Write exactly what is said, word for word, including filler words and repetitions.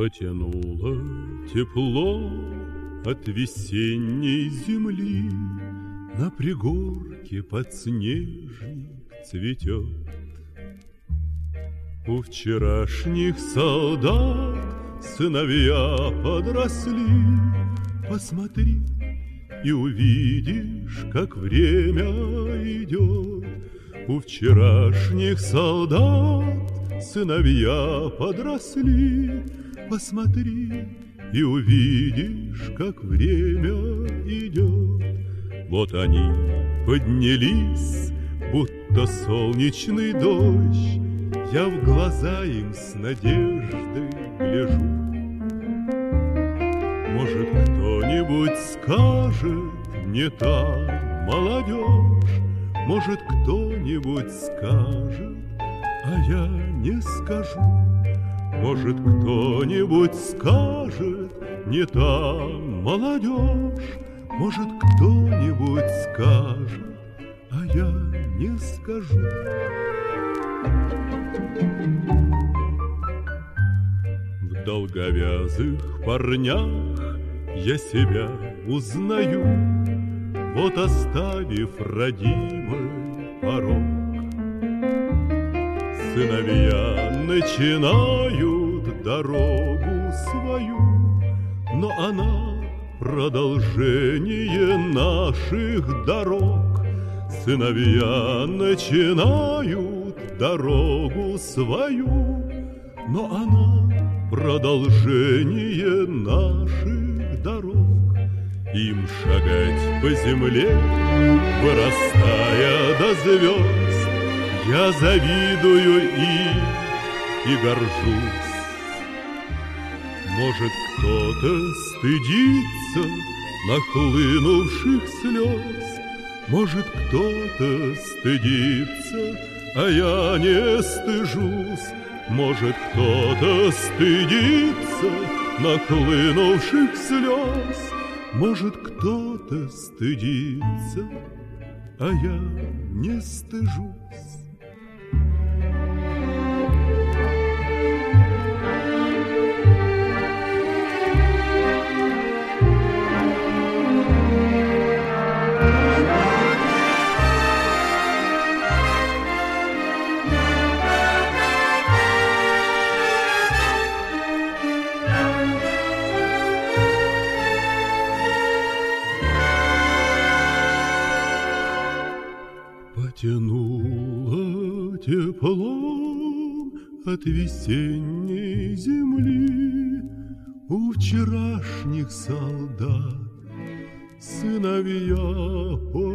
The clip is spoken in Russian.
Потянуло тепло от весенней земли, на пригорке подснежник цветет. У вчерашних солдат сыновья подросли. Посмотри и увидишь, как время идет. У вчерашних солдат сыновья подросли. Посмотри и увидишь, как время идет. Вот они поднялись, будто солнечный дождь. Я в глаза им с надеждой гляжу. Может, кто-нибудь скажет: не та молодежь. Может, кто-нибудь скажет, а я не скажу. Может, кто-нибудь скажет: не та молодежь. Может, кто-нибудь скажет, а я не скажу. В долговязых парнях я себя узнаю, вот оставив родимый порог. Сыновья начинают дорогу свою, но она продолжение наших дорог. Сыновья начинают дорогу свою, но она продолжение наших дорог. Им шагать по земле, вырастая до звезд, я завидую им и горжусь. Может, кто-то стыдится нахлынувших слез. Может, кто-то стыдится, а я не стыжусь. Может, кто-то стыдится нахлынувших слез. Может, кто-то стыдится, а я не стыжусь. Потянуло теплом от весенней земли. У вчерашних солдат сыновья